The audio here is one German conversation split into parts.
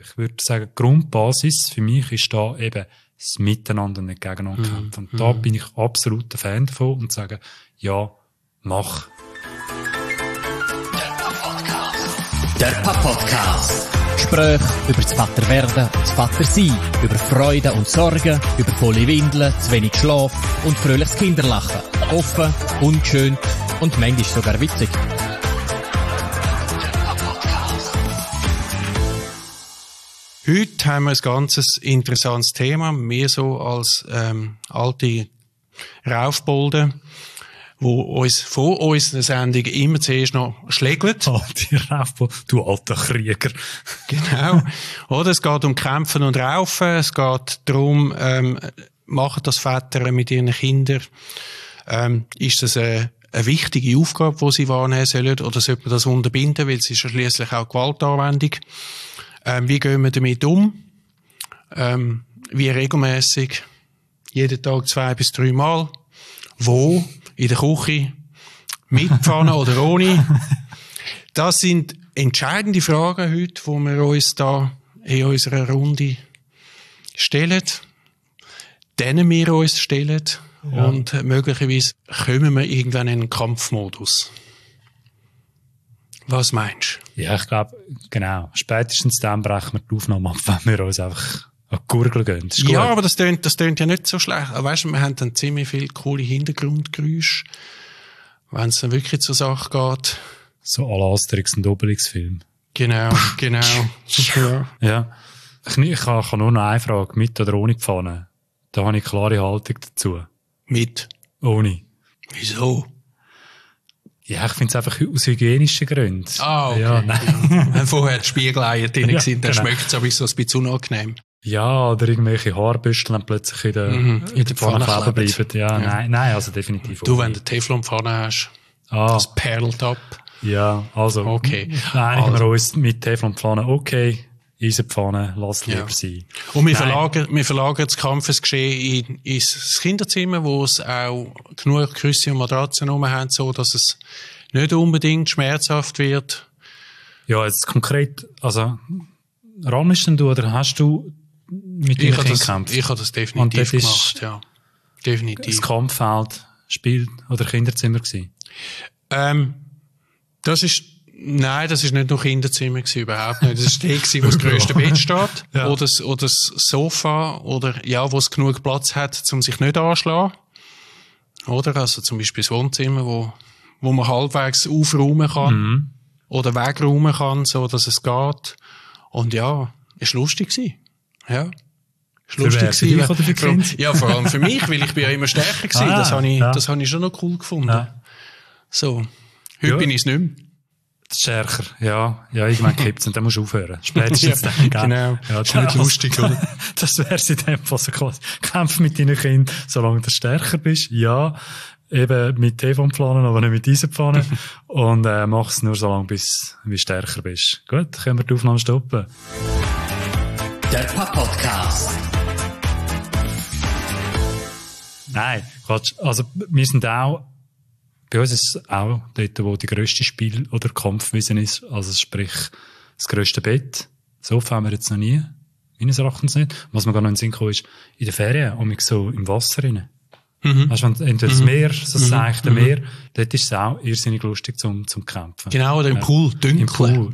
Ich würde sagen, die Grundbasis für mich ist da eben das Miteinander und nicht gegeneinander kämpfen. Und da bin ich absolut ein Fan davon und sage, ja, mach. Der Papa-Podcast. Gespräche über das Vaterwerden und das Vatersein, über Freude und Sorgen, über volle Windeln, zu wenig Schlaf und fröhliches Kinderlachen. Offen, ungeschönt und manchmal sogar witzig. Heute haben wir ein ganz interessantes Thema. Wir so als alte Raufbolden, wo uns vor unserer Sendung immer zuerst noch schlägt. Alte Raufbolden, du alter Krieger. Genau. Oder es geht um Kämpfen und Raufen. Es geht darum, machen das Väter mit ihren Kindern. Ist das eine wichtige Aufgabe, die sie wahrnehmen sollen? Oder sollte man das unterbinden? Weil es ist ja schliesslich auch Gewaltanwendung. Wie gehen wir damit um? Wie regelmäßig? Jeden Tag 2 bis 3 Mal? Wo? In der Küche? Mit Pfanne oder ohne? Das sind entscheidende Fragen heute, die wir uns da in unserer Runde stellen. Denen wir uns stellen. Ja. Und möglicherweise kommen wir irgendwann in einen Kampfmodus. Was meinst du? Ja, ich glaube, genau. Spätestens dann brechen wir die Aufnahme ab, wenn wir uns einfach an die Gurgel gehen. Ja, aber das tönt ja nicht so schlecht. Weißt du, wir haben dann ziemlich viele coole Hintergrundgeräusche, wenn es dann wirklich zur Sache geht. So à la Asterix und Obelix-Film. Genau. Ja. Ich habe nur noch eine Frage. Mit oder ohne Pfanne? Da habe ich eine klare Haltung dazu. Mit? Ohne. Wieso? Ja, ich finde es einfach aus hygienischen Gründen. Ah, okay. Ja, nein. Wenn vorher die Spiegeleier drin ja, sind, dann genau. schmeckt es aber so ein bisschen unangenehm. Ja, oder irgendwelche Haarbüschel dann plötzlich in der Pfanne kleben bleiben. Ja, nein, also definitiv. Du, wenn du Teflonpfanne hast, das perlt ab. Ja, also. Okay. Nein, wir uns mit Teflonpfanne, okay. Eisenpfanne, lass lieber sein. Und wir verlagern das Kampfesgeschehen ins Kinderzimmer, wo es auch genug Küsse und Matratzen rum haben, so dass es nicht unbedingt schmerzhaft wird. Ja, jetzt konkret, also, rammst denn du oder hast du mit deinen Kindern gekämpft? Ich habe das definitiv gemacht, ja. Definitiv. Das Kampffeld, Spiel oder Kinderzimmer gewesen? Das ist nicht nur Kinderzimmer gewesen, überhaupt nicht. Das ist der gewesen, wo das grösste Bett steht. Ja. Oder das Sofa, oder, ja, wo es genug Platz hat, um sich nicht anzuschlagen. Oder? Also zum Beispiel das Wohnzimmer, wo man halbwegs aufräumen kann. Mhm. Oder wegräumen kann, so dass es geht. Und ja, ist lustig gewesen. Ja. Ist lustig für dich oder für Kinder? Ja, vor allem für mich, weil ich bin ja immer stärker gewesen. Das habe ich schon noch cool gefunden. Ja. So. Heute bin ich es nicht mehr. Stärker, ja, irgendwann kippt's und dann musst du aufhören. Spätestens dann, gell? Genau. Ja, das ist nicht lustig, oder? Das wär's in dem Fall so quasi. Kämpf mit deinen Kindern, solange du stärker bist. Ja, eben mit Teflonpfannen, aber nicht mit Eisenpfannen. Und, mach's nur solange bis du stärker bist. Gut, können wir die Aufnahme stoppen. Der Papa-Podcast. Nein, Quatsch. Also, wir sind auch, bei uns ist es auch dort, wo die grösste Spiel- oder Kampfwiese ist, also sprich das grösste Bett. Sofa haben wir jetzt noch nie, meines Erachtens nicht. Was mir gar noch in den Sinn kam, ist, in den Ferien, so im Wasser rein. Mhm. Weißt du, wenn entweder das Meer, so das seichte Meer, dort ist es auch irrsinnig lustig zum Kämpfen. Genau, oder im Pool, dünkeln. Im Pool.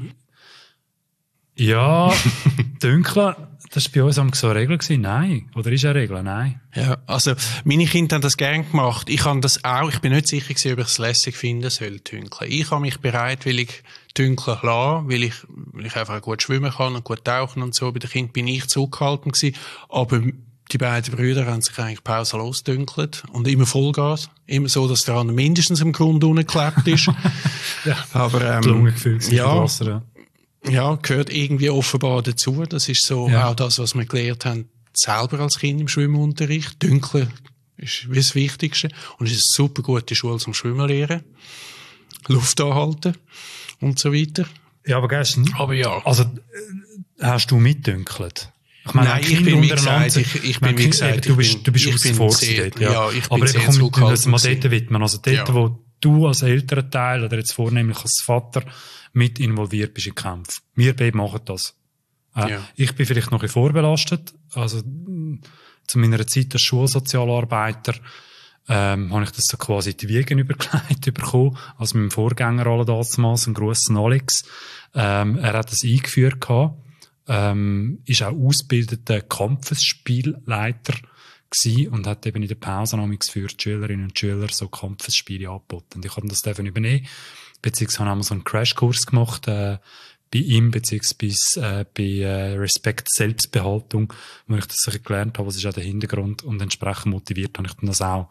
Ja, dünkeln, das war bei uns so eine Regel gewesen. Nein. Oder ist eine Regel? Nein. Ja, also, meine Kinder haben das gern gemacht. Ich habe das auch, ich bin nicht sicher gewesen, ob ich es lässig finden soll, dünkeln. Ich habe mich bereitwillig dünkeln lassen, weil ich einfach gut schwimmen kann und gut tauchen und so. Bei den Kindern bin ich zurückgehalten gewesen. Aber die beiden Brüder haben sich eigentlich pausenlos dünkelt und immer Vollgas. Immer so, dass der andere mindestens am Grund geklebt ist. Ja. Aber, Lungengefühl ja. Wasser, ja. Ja, gehört irgendwie offenbar dazu. Das ist so auch das, was wir gelernt haben, selber als Kind im Schwimmunterricht. Dünkeln ist wie das Wichtigste. Und es ist eine super gute Schule zum Schwimmen lernen. Luft anhalten und so weiter. Ja, aber gestern. Aber ja. Also, hast du mitdünkelt? Ich meine, nein, ich bin wie gesagt, du bist herausgefordert. Ja, ich bin aber sehr zurückhaltend. Aber ich mal dort widmen. Also dort, wo du als älterer Teil oder jetzt vornehmlich als Vater mit involviert bist in Kämpfen. Wir beide machen das. Ja. Ich bin vielleicht noch ein bisschen vorbelastet. Also, zu meiner Zeit als Schulsozialarbeiter, habe ich das so quasi in die Wiegen übergelegt bekommen, als meinem Vorgänger damals, ein grosser Alex. Er hat das eingeführt gehabt, ist auch ausgebildeter Kampfesspielleiter gewesen und hat eben in der Pause für die Schülerinnen und Schüler so Kampfesspiele angeboten. Und ich habe das übernehmen, beziehungsweise habe so einen Crashkurs gemacht, bei ihm, beziehungsweise bei Respekt Selbstbehaltung, wo ich das gelernt habe, was ist auch der Hintergrund, und entsprechend motiviert habe ich dann das auch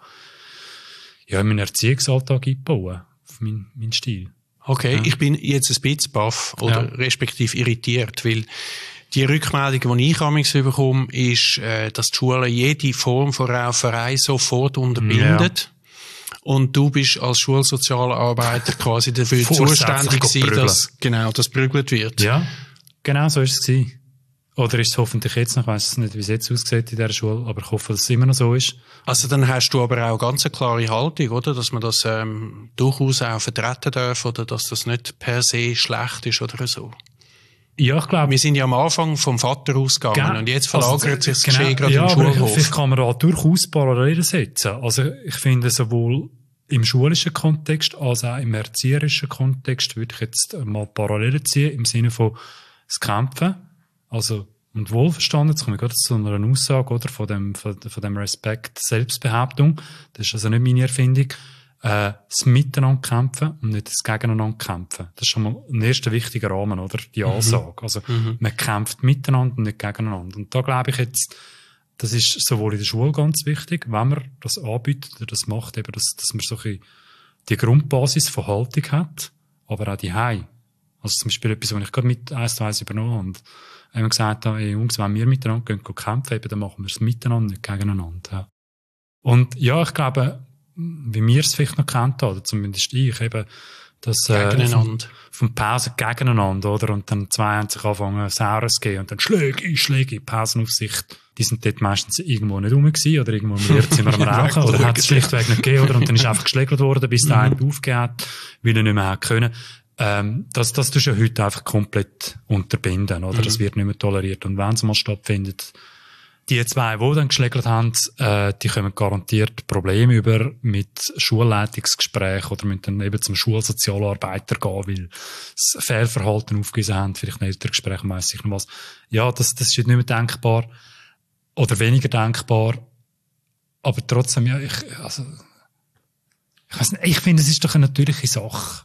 in meinen Erziehungsalltag eingebaut, auf meinen Stil. Okay, ich bin jetzt ein bisschen baff oder respektive irritiert, weil die Rückmeldung, die ich amigs bekomme, ist, dass die Schulen jede Form von Rauferei sofort unterbindet. Ja. Und du bist als Schulsozialarbeiter quasi dafür zuständig gewesen, dass das prügelt wird. Ja, genau so ist es gewesen. Oder ist es hoffentlich jetzt noch, ich weiss es nicht, wie es jetzt aussieht in dieser Schule, aber ich hoffe, dass es immer noch so ist. Also dann hast du aber auch ganz eine klare Haltung, oder? Dass man das durchaus auch vertreten darf, oder dass das nicht per se schlecht ist oder so. Ja, ich glaube. Wir sind ja am Anfang vom Vater ausgegangen und jetzt verlagert sich das Geschehen gerade im Schulhof. Vielleicht kann man da durchaus Parallelen setzen. Also ich finde, sowohl im schulischen Kontext als auch im erzieherischen Kontext würde ich jetzt mal Parallelen ziehen, im Sinne von das Kämpfen. Also, und wohlverstanden, jetzt komme ich gerade zu einer Aussage, oder, von dem Respekt, Selbstbehauptung. Das ist also nicht meine Erfindung. Das Miteinander kämpfen und nicht das Gegeneinander kämpfen. Das ist schon mal ein erster wichtiger Rahmen, oder? Die Ansage. Also, man kämpft miteinander und nicht gegeneinander. Und da glaube ich jetzt, das ist sowohl in der Schule ganz wichtig, wenn man das anbietet oder das macht, eben, dass man so die Grundbasis von Haltung hat, aber auch die Hei. Also zum Beispiel etwas, was ich gerade mit 1:1 übernommen habe. Und haben gesagt, hey Jungs, wenn wir miteinander gehen kämpfen, eben, dann machen wir es miteinander, nicht gegeneinander. Ja. Und ja, ich glaube, wie wir es vielleicht noch kennt, oder zumindest ich, eben, das vom Pausen gegeneinander, oder? Und dann zwei haben sich angefangen, Saures zu geben und dann Schläge, Pausenaufsicht. Die sind dort meistens irgendwo nicht rum gewesen, oder irgendwo im Lehrzimmer am Rauchen, oder hat es schlichtweg nicht gegeben, oder? Und dann ist einfach geschlägert worden, bis der eine aufgegeben hat, weil er nicht mehr hat können. Das tust du ja heute einfach komplett unterbinden, oder? Das wird nicht mehr toleriert. Und wenn es mal stattfindet, die zwei, die dann geschlägert haben, die kommen garantiert Probleme über mit Schulleitungsgesprächen oder müssen dann eben zum Schulsozialarbeiter gehen, weil sie Fehlverhalten aufgewiesen haben, vielleicht ein Elterngespräch, weiss ich noch was. Ja, das ist nicht mehr denkbar oder weniger denkbar, aber trotzdem, ja, ich weiss nicht, ich finde, es ist doch eine natürliche Sache.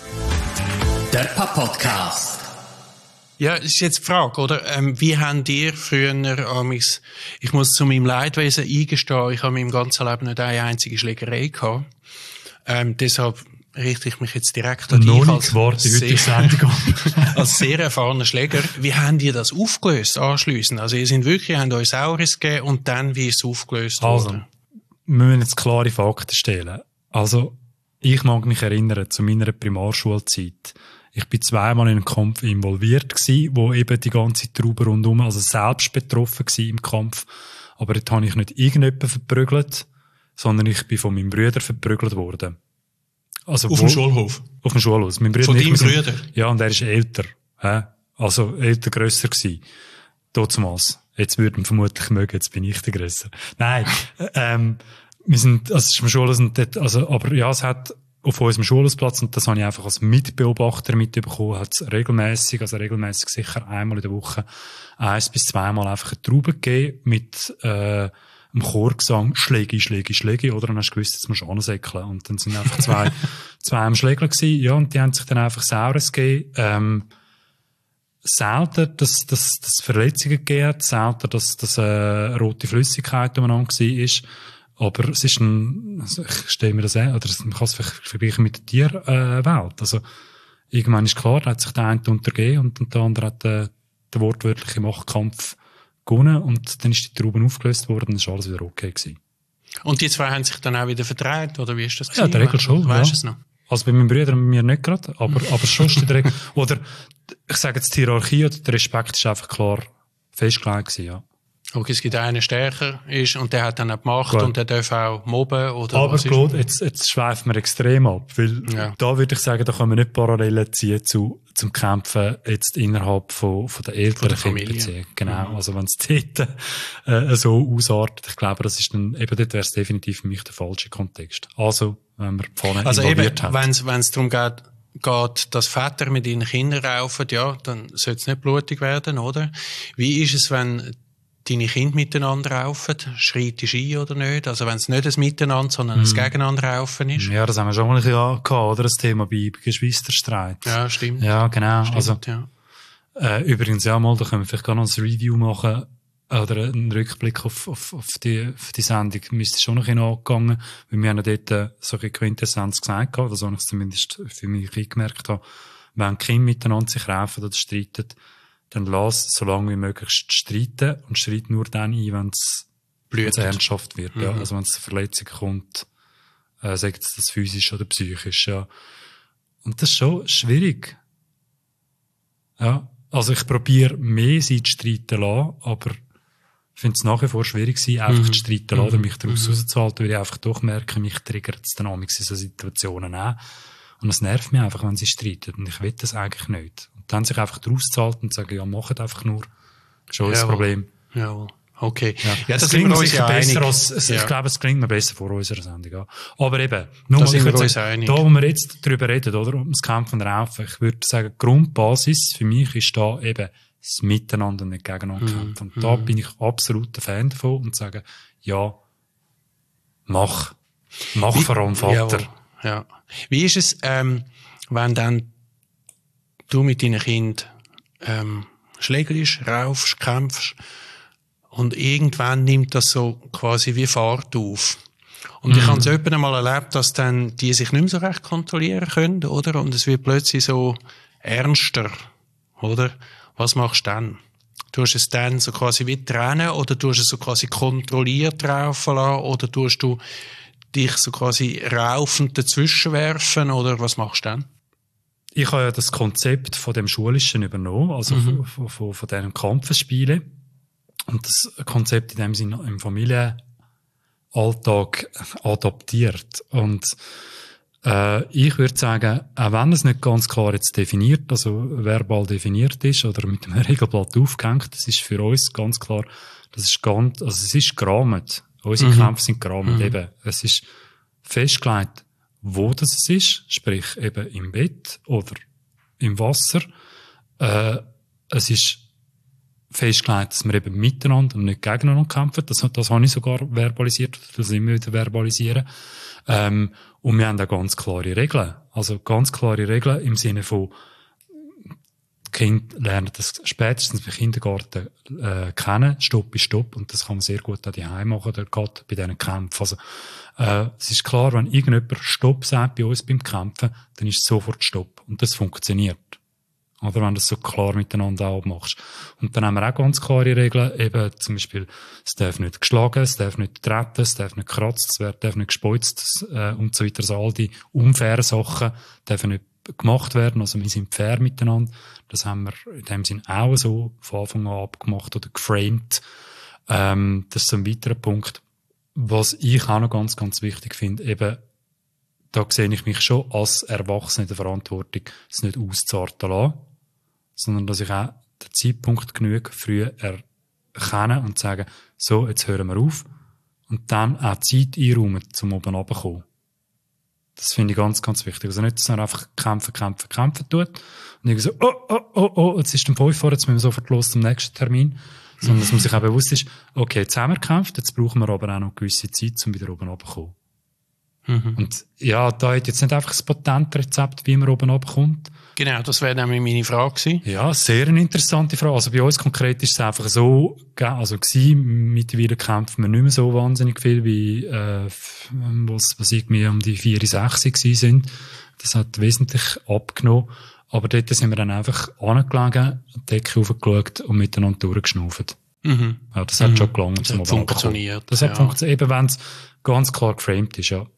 Der Podcast. Ja, das ist jetzt die Frage, oder? Wie habt ihr früher ich muss zu meinem Leidwesen eingestehen, ich habe in meinem ganzen Leben nicht eine einzige Schlägerei gehabt. Deshalb richte ich mich jetzt direkt an dich als sehr erfahrener Schläger. Wie habt ihr das aufgelöst anschliessend? Also ihr habt euch Saures gegeben und dann, wie ist es aufgelöst worden? Wir müssen jetzt klare Fakten stellen. Also, ich mag mich erinnern, zu meiner Primarschulzeit. Ich bin zweimal in einem Kampf involviert gewesen, wo eben die ganze Traube rundum, also selbst betroffen gewesen im Kampf. Aber dort habe ich nicht irgendjemanden verprügelt, sondern ich bin von meinem Bruder verprügelt worden. Also auf dem Schulhof? Auf dem Schulhof. Mein Bruder von deinem Bruder? Ja, und er ist älter. Also älter, grösser gewesen. Damals. Jetzt würde man vermutlich mögen, jetzt bin ich der Grösser. Nein, wir sind, also es ist im Schulhaus und dort, also, aber ja, es hat auf unserem Schulhausplatz, und das habe ich einfach als Mitbeobachter mitbekommen, hat es regelmässig sicher einmal in der Woche 1 bis 2 Mal einfach eine Traube gegeben mit einem Chorgesang, Schläge, oder? Und dann hast du gewusst, jetzt musst du ansäckeln. Und dann sind einfach zwei am Schlägler gewesen, ja, und die haben sich dann einfach Saures gegeben. Selten, dass Verletzungen gegeben hat, selten, dass rote Flüssigkeit umeinander war. Aber es ist also ich stelle mir das an, oder man kann es vergleichen mit der Tierwelt. Also, irgendwann ist klar, da hat sich der eine untergeben und der andere hat den wortwörtlichen Machtkampf gewonnen und dann ist die Traube aufgelöst worden und dann war alles wieder okay gewesen. Und die zwei haben sich dann auch wieder vertreibt, oder wie ist das gewesen? Ja, in der Regel schon. Weißt du es noch? Also bei meinen Brüdern und mir nicht gerade, aber sonst in der Regel. Oder, ich sage jetzt, die Hierarchie oder der Respekt ist einfach klar festgelegt gewesen, ja. Okay, es gibt einen, der stärker ist und der hat dann auch die Macht Gut. und der darf auch mobben oder Aber was Claude, jetzt schweifen wir extrem ab, weil da würde ich sagen, da können wir nicht Parallelen ziehen zum Kämpfen jetzt innerhalb von der älteren Kinderbeziehung. Genau, also wenn es dort so ausartet, ich glaube, das ist dann, eben dort wäre es definitiv für mich der falsche Kontext. Also, wenn man vorne involviert hat. Wenn es darum geht, dass Väter mit ihren Kindern raufen, ja, dann sollte es nicht blutig werden, oder? Wie ist es, wenn deine Kinder miteinander raufen? Schreitest du ein oder nicht? Also wenn es nicht ein Miteinander, sondern ein Gegeneinander raufen ist? Ja, das haben wir schon mal ein bisschen gehabt, oder? Das Thema bei Geschwisterstreit. Ja, stimmt. Ja, genau. Stimmt, also, ja. Übrigens, ja, mal, da können wir vielleicht gar noch ein Review machen, oder einen Rückblick auf die Sendung. Müsste schon noch angegangen, weil wir haben ja dort so eine Quintessenz gesagt, also ich zumindest für mich gemerkt habe, wenn Kinder miteinander sich raufen oder streiten, dann lass so lange wie möglich streiten und streit nur dann ein, wenn es ernsthaft wird. Ja. Also wenn es zu Verletzungen kommt, sagt es das physisch oder psychisch. Ja. Und das ist schon schwierig. Ja. Also ich probiere mehr sie zu streiten lassen, aber ich finde es nach wie vor schwierig gewesen, einfach zu streiten lassen oder mich daraus rauszuhalten, weil ich einfach doch merke, mich triggert es dann in so Situationen auch. Und es nervt mich einfach, wenn sie streiten. Und ich will das eigentlich nicht. Und dann sich einfach rauszuhalten und sagen, ja, macht einfach nur. Schon das Problem. Ja, okay. Ja, das klingt mir sicher besser ich glaube, es klingt mir besser vor unserer Sendung. Ja. Aber eben, nur mal, ich würde sagen, da, wo wir jetzt drüber reden, oder, um das Kämpfen Raufen, ich würde sagen, die Grundbasis für mich ist da eben das Miteinander, nicht gegeneinander kämpfen. Und da bin ich absolut ein Fan davon und sage, ja, mach vor allem Vater. Ja. Wie ist es, wenn dann du mit deinen Kindern schlägerst, raufst, kämpfst und irgendwann nimmt das so quasi wie Fahrt auf? Und ich habe es öfter mal erlebt, dass dann die sich nicht mehr so recht kontrollieren können, oder? Und es wird plötzlich so ernster, oder? Was machst du dann? Tust du es dann so quasi wie trennen oder tust du es so quasi kontrolliert raufen lassen oder tust du dich so quasi raufend dazwischen werfen oder was machst du dann? Ich habe ja das Konzept von dem Schulischen übernommen, also von diesen Kampfesspielen. Und das Konzept in dem Sinne im Familienalltag adaptiert. Und ich würde sagen, auch wenn es nicht ganz klar jetzt definiert, also verbal definiert ist oder mit einem Regelblatt aufgehängt, das ist für uns ganz klar, das ist also es ist gerahmt. Unsere Kämpfe sind gerahmt. Eben, es ist festgelegt, wo das ist, sprich eben im Bett oder im Wasser. Es ist festgelegt, dass wir eben miteinander und nicht gegeneinander kämpfen. Das habe ich sogar verbalisiert, das immer wieder verbalisieren. Und wir haben da ganz klare Regeln. Also ganz klare Regeln im Sinne von, die Kinder lernen das spätestens im Kindergarten kennen. Stopp ist Stopp. Und das kann man sehr gut auch daheim machen, oder gerade bei diesen Kämpfen. Also, es ist klar, wenn irgendjemand Stopp sagt bei uns beim Kämpfen, dann ist es sofort Stopp. Und das funktioniert. Oder wenn du das so klar miteinander auch machst. Und dann haben wir auch ganz klare Regeln, eben zum Beispiel, es darf nicht geschlagen, es darf nicht getreten, es darf nicht gekratzt, es darf nicht gespeuzt und so weiter. Also all die unfairen Sachen dürfen nicht gemacht werden. Also wir sind fair miteinander. Das haben wir in dem Sinn auch so von Anfang an abgemacht oder geframed. Das ist so ein weiterer Punkt. Was ich auch noch ganz, ganz wichtig finde, eben, da sehe ich mich schon als Erwachsener in der Verantwortung, es nicht auszarten lassen, sondern dass ich auch den Zeitpunkt genug früh erkennen und sagen, so, jetzt hören wir auf und dann auch Zeit einräumen, zum oben runterzukommen. Das finde ich ganz, ganz wichtig. Also nicht, dass man einfach kämpfen tut und irgendwie so, oh, jetzt ist der 5 Uhr, jetzt müssen wir sofort los zum nächsten Termin, sondern dass man sich auch bewusst ist, okay, jetzt haben wir gekämpft, jetzt brauchen wir aber auch noch eine gewisse Zeit, um wieder oben runterzukommen. Und ja, da hat jetzt nicht einfach das Patentrezept, wie man oben runterkommt. Genau, das wäre nämlich meine Frage gewesen. Ja, sehr eine interessante Frage. Also bei uns konkret ist es einfach so, also gewesen, mittlerweile kämpfen wir nicht mehr so wahnsinnig viel, wie was irgendwie um die 4, 6 gewesen sind. Das hat wesentlich abgenommen. Aber dort sind wir dann einfach angelegen, die Decke hochgeschaut und miteinander durchgeschnauft. Ja, das hat schon gelangt. Das hat funktioniert. Das hat funktioniert, eben wenn es ganz klar geframed ist, ja.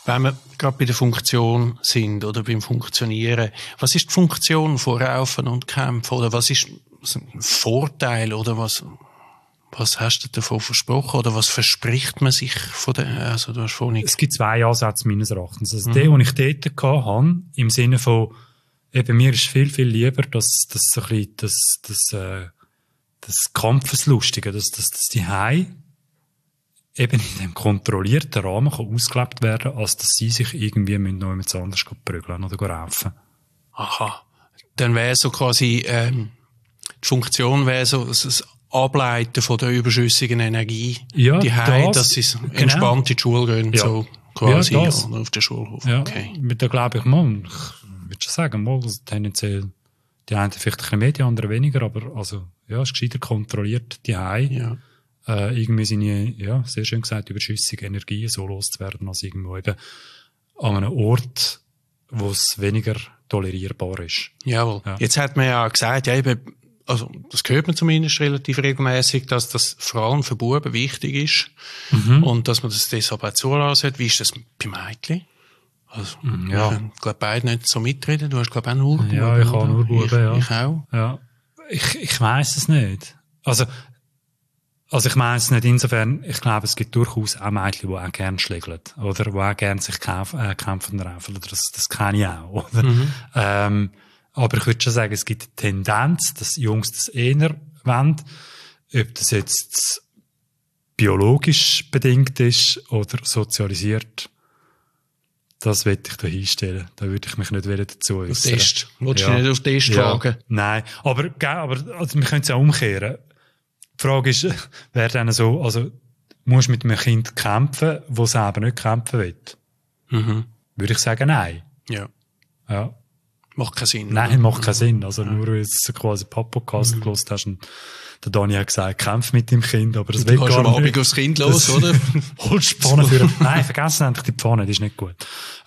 Wenn wir gerade bei der Funktion sind oder beim Funktionieren, was ist die Funktion von Raufen und Kämpfen? Oder was ist ein Vorteil? Oder was hast du davon versprochen? Oder was verspricht man sich von der, also du hast vorhin... Es gibt 2 Ansätze meines Erachtens. Also der, den ich dort hatte, im Sinne von, eben mir ist viel, viel lieber, dass so ein bisschen das Kampfeslustige, dass die Hai eben in dem kontrollierten Rahmen kann ausgelebt werden, als dass sie sich irgendwie noch jemand anderes prügeln oder raufen. Aha. Dann wäre so quasi, die Funktion wäre so das Ableiten von der überschüssigen Energie. Ja, die Hai, dass sie entspannt in die Schule gehen, ja. so quasi, ja, auf den Schulhof. Ja, okay. Da glaube ich mal, ich würde schon sagen, mal, tendenziell, die einen vielleicht ein bisschen mehr, die anderen weniger, aber also, ja, es ist gescheiter kontrolliert, die Hai. Ja. Irgendwie seine, ja, sehr schön gesagt, überschüssige Energien so loszuwerden, als irgendwo eben an einem Ort, wo es weniger tolerierbar ist. Jawohl. Ja. Jetzt hat man ja gesagt, ja eben, also, das hört man zumindest relativ regelmäßig, dass das vor allem für Buben wichtig ist. Und dass man das deshalb auch zulassen. Wie ist das bei Mädchen? Also, ja. Ich glaube, beide nicht so mitreden. Du hast, glaube ich, auch nur Buben. Ja, ich habe nur Buben, ja. Ich auch. Ja. Ich weiss es nicht. Also ich meine es nicht insofern, ich glaube, es gibt durchaus auch Mädchen, die auch gerne schlägeln. Oder die auch gerne sich kämpfen raufen. Oder das kenne ich auch. Oder? Aber ich würde schon sagen, es gibt eine Tendenz, dass Jungs das eher wollen. Ob das jetzt biologisch bedingt ist oder sozialisiert, das will ich da hinstellen. Da würde ich mich nicht wieder dazu äußern. Auf Test. Willst du nicht auf Test wagen? Nein. Aber also wir können es ja umkehren. Die Frage ist, wer dann so, also, musst du mit einem Kind kämpfen, das selber nicht kämpfen will? Würde ich sagen, nein. Ja. Ja. Macht keinen Sinn. Nein, macht keinen Sinn. Also nur, weil du jetzt quasi Podcast gehört hast und der Dani hat gesagt, kämpf mit dem Kind, aber das will gar nicht. Du gehst am Abend aufs Kind los, oder? Holst die Pfanne für Nein, vergessen endlich die Pfanne, die ist nicht gut.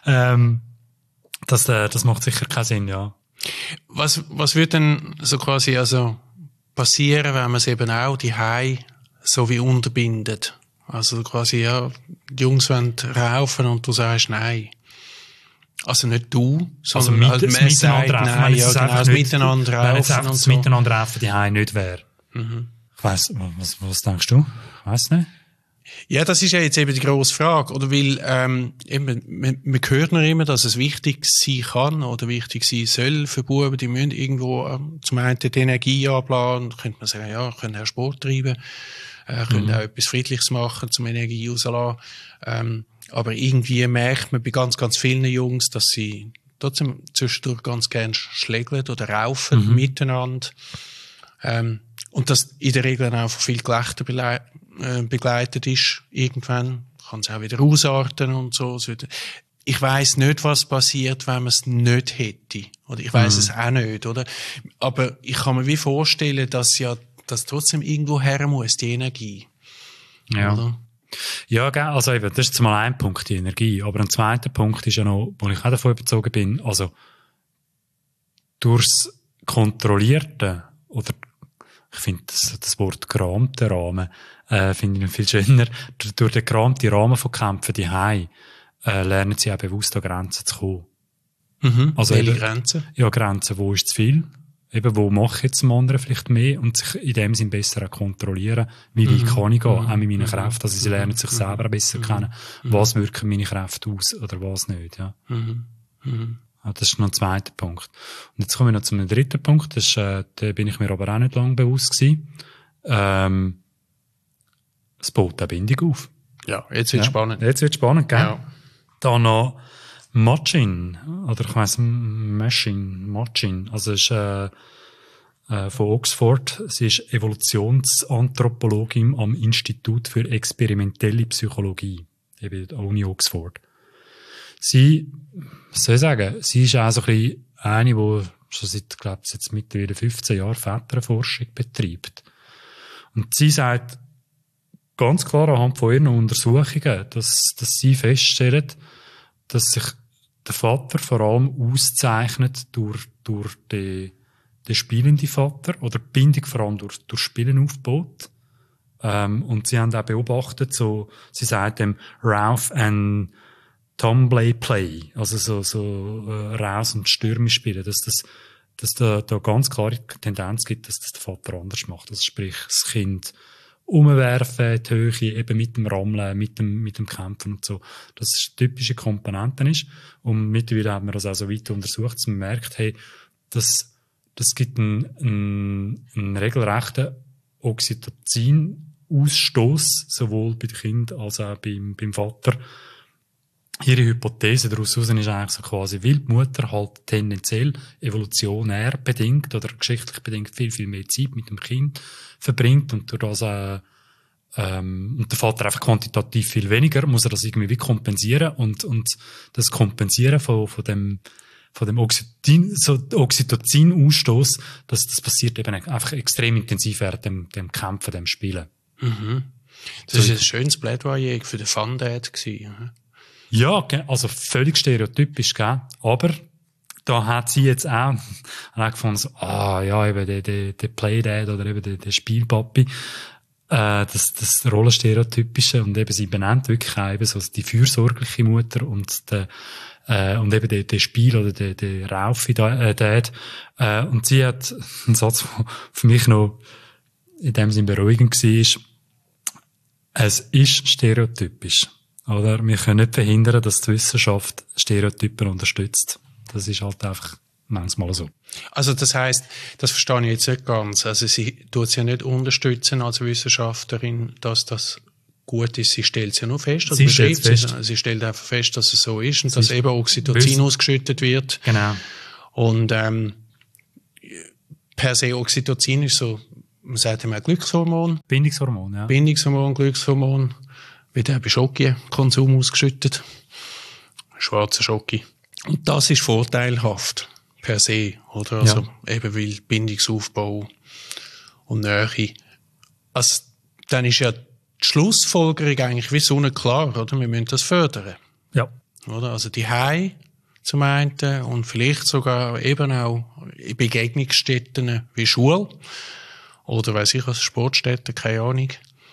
Das macht sicher keinen Sinn, ja. Was würde denn so quasi, also, passieren, wenn man es eben auch die Hai so wie unterbindet? Also quasi, ja, die Jungs wollen raufen und du sagst nein. Also nicht du, sondern also man sagt nein, ja, genau, das Miteinander raufen wenn und das so. Miteinander raufen die Hai nicht wäre. Ich weiss, was denkst du? Ich weiss nicht. Ja, das ist ja jetzt eben die grosse Frage, oder? Weil, eben, man hört noch immer, dass es wichtig sein kann oder wichtig sein soll für Buben. Die müssen irgendwo, zum einen die Energie abladen, könnte man sagen, ja, können auch Sport treiben, können auch etwas Friedliches machen, zum Energie rauslassen. Aber irgendwie merkt man bei ganz, ganz vielen Jungs, dass sie trotzdem zwischendurch ganz gerne schlägeln oder raufen miteinander. Und das in der Regel auch von viel Gelächter begleitet ist. Irgendwann kann es auch wieder ausarten und so. Ich weiss nicht, was passiert, wenn man es nicht hätte. Oder ich weiss es auch nicht, oder? Aber ich kann mir wie vorstellen, dass das trotzdem irgendwo her muss, die Energie. Ja. Oder? Ja, also eben, das ist zumal ein Punkt, die Energie. Aber ein zweiter Punkt ist ja noch, wo ich auch davon überzeugt bin, also durchs Kontrollierte oder ich finde das Wort gerahmte Rahmen finde ich noch viel schöner. Durch den gerahmten Rahmen von Kämpfen die Hai lernen sie auch bewusst an Grenzen zu kommen. Also welche eben, Grenzen? Ja, Grenzen, wo ist zu viel? Eben, wo mache ich jetzt dem anderen vielleicht mehr und sich in dem Sinn besser auch kontrollieren, wie weit kann ich gehen, auch mit meinen Kräften. Also sie lernen sich selber besser kennen, was wirken meine Kräfte aus oder was nicht. Ja. Das ist noch ein zweiter Punkt. Und jetzt kommen wir noch zu einem dritten Punkt, da bin ich mir aber auch nicht lange bewusst gewesen. Es baut auch Bindung auf. Ja, jetzt wird spannend. Jetzt wird spannend, gell? Ja. Dann noch Machin, oder ich weiss, Machin, also es ist von Oxford. Sie ist Evolutionsanthropologin am Institut für experimentelle Psychologie, eben an der Uni Oxford. Sie, was soll ich sagen, sie ist auch so ein bisschen eine, die schon seit, glaube ich, jetzt mittlerweile 15 Jahren Väterforschung betreibt. Und sie sagt ganz klar anhand von ihren Untersuchungen, dass sie feststellt, dass sich der Vater vor allem auszeichnet durch den spielenden Vater oder die Bindung vor allem durch Spielen aufbaut. Und sie haben auch beobachtet, so, sie sagt dem Ralph and Tomboy-Play, also so raus und stürmisch spielen, dass da ganz klare Tendenz gibt, dass das der Vater anders macht. Also sprich, das Kind umwerfen, die Höhe, eben mit dem Rammeln, mit dem Kämpfen und so. Das ist typische Komponenten ist. Und mittlerweile haben wir das auch so weit untersucht, dass man merkt, hey, das gibt einen regelrechten Oxytocin-Ausstoß, sowohl bei den Kindern als auch beim Vater. Ihre Hypothese daraus ist eigentlich so quasi, weil die Mutter halt tendenziell evolutionär bedingt oder geschichtlich bedingt viel, viel mehr Zeit mit dem Kind verbringt und durch das und der Vater einfach quantitativ viel weniger, muss er das irgendwie wie kompensieren und das Kompensieren von dem Oxytocin-Ausstoß, das passiert eben einfach extrem intensiv während dem Kämpfen, dem Spielen. Mhm. Das war ein schönes Plädoyer für den Fun-Dad gewesen. Ja, also völlig stereotypisch, gell? Aber da hat sie jetzt auch gefunden, so, eben der Playdad oder eben der Spielpapi, das Rollenstereotypische und eben sie benennt wirklich auch eben so die fürsorgliche Mutter und eben der Spiel oder der Raufi-Dad. Und sie hat einen Satz, der für mich noch in dem Sinn beruhigend war, es ist stereotypisch. Oder? Wir können nicht verhindern, dass die Wissenschaft Stereotypen unterstützt. Das ist halt einfach manchmal so. Also das heisst, das verstehe ich jetzt nicht ganz. Also sie tut es ja nicht unterstützen als Wissenschaftlerin, dass das gut ist. Sie stellt es ja nur fest. Sie stellt einfach fest, dass es so ist und dass eben Oxytocin ausgeschüttet wird. Genau. Und per se Oxytocin ist so, man sagt immer Glückshormon. Bindungshormon, ja. Bindungshormon, Glückshormon. Wird auch bei Schoki-Konsum ausgeschüttet. Schwarzer Schoki. Und das ist vorteilhaft. Per se, oder? Also, eben weil Bindungsaufbau und Nähe. Also, dann ist ja die Schlussfolgerung eigentlich wie sonnenklar, oder? Wir müssen das fördern. Ja. Oder? Also, die Hause zum einen und vielleicht sogar eben auch in Begegnungsstätten wie Schule. Oder weiss ich was, Sportstätten, keine Ahnung.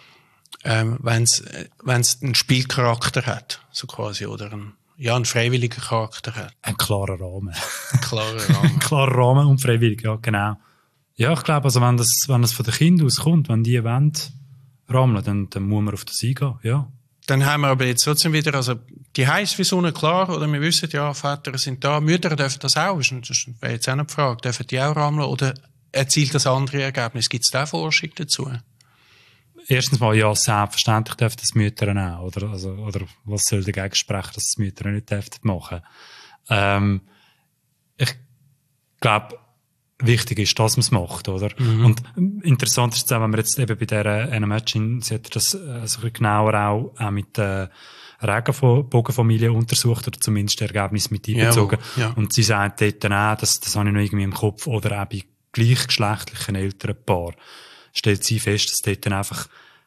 Wenn's einen Spielcharakter hat, so quasi, oder einen freiwilligen Charakter hat. Ein klarer Rahmen. Ein klarer Rahmen und freiwillig, ja, genau. Ja, ich glaube, also wenn das von den Kindern auskommt, wenn die wollen rammeln, dann muss man auf das eingehen, ja. Dann haben wir aber jetzt trotzdem wieder, also, die heisst wie sonnenklar, oder wir wissen, ja, Väter sind da, Mütter dürfen das auch, das wäre jetzt auch eine Frage, dürfen die auch rammeln, oder erzielt das andere Ergebnis? Gibt es da Forschung dazu? Erstens mal, ja, selbstverständlich dürfen das Mütter auch, oder was soll dagegen sprechen, dass das Mütter nicht machen dürfen? Ich glaube, wichtig ist, dass man es macht, oder? Mhm. Und interessant ist, wenn wir jetzt eben bei dieser Matching, sie hat das so ein bisschen genauer auch mit der Regenbogenfamilie untersucht, oder zumindest das Ergebnis mit einbezogen. Ja. Und sie sagt dort dann auch, das habe ich noch irgendwie im Kopf, oder auch bei gleichgeschlechtlichen Elternpaaren, stellt sie fest, dass es dort dann einfach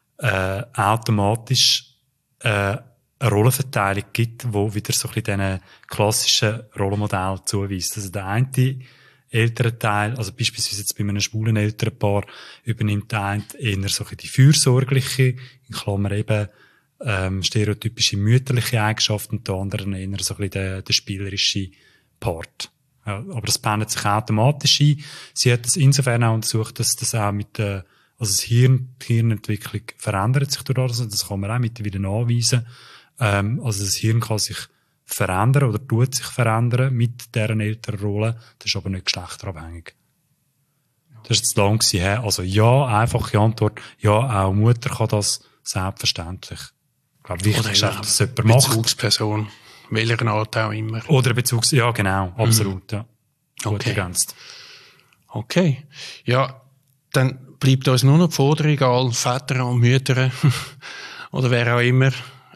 automatisch eine Rollenverteilung gibt, wo wieder so ein bisschen diesen klassischen Rollenmodell zuweist. Also der eine Elternteil, also beispielsweise jetzt bei einem schwulen Elternpaar, übernimmt der eine eher so ein bisschen die fürsorgliche, in Klammer eben stereotypische mütterliche Eigenschaften, und der andere eher so ein bisschen der spielerische Part. Ja, aber das pendelt sich automatisch ein. Sie hat das insofern auch untersucht, dass das auch mit die Hirnentwicklung verändert sich durch das. Das kann man auch mittlerweile nachweisen. Also das Hirn kann sich verändern oder tut sich verändern mit deren Elternrolle. Das ist aber nicht geschlechterabhängig. Das ist jetzt lang gewesen. Also ja, einfache Antwort. Ja, auch Mutter kann das selbstverständlich. Ich glaube, wichtig ist einfach, dass jemand macht. Bezugsperson. Welcher Art auch immer. Oder ja, genau, absolut, ja. Gut ergänzt. Okay. Ja, dann bleibt uns nur noch die Forderung an Väter und Mütter, oder wer auch immer,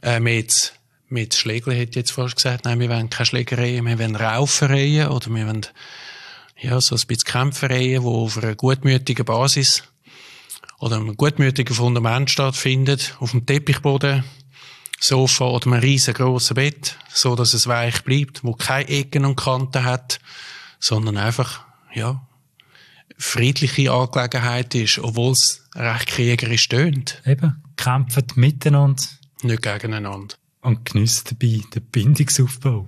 mit Schlägeln hätte ich jetzt fast gesagt, nein, wir wollen keine Schlägereien, wir wollen Raufereien, oder wir wollen, ja, so ein bisschen Kämpfereien, die auf einer gutmütigen Basis, oder einem gutmütigen Fundament stattfindet, auf dem Teppichboden, Sofa oder einem riesengroßen Bett, so dass es weich bleibt, wo keine Ecken und Kanten hat, sondern einfach, ja, friedliche Angelegenheit ist, obwohl es recht kriegerisch tönt. Eben, kämpfen miteinander. Nicht gegeneinander. Und geniessen dabei den Bindungsaufbau.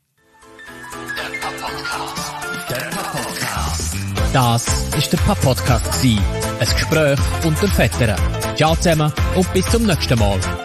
Das ist der Papa-Podcast. Ein Gespräch unter Vätern. Ciao zusammen und bis zum nächsten Mal.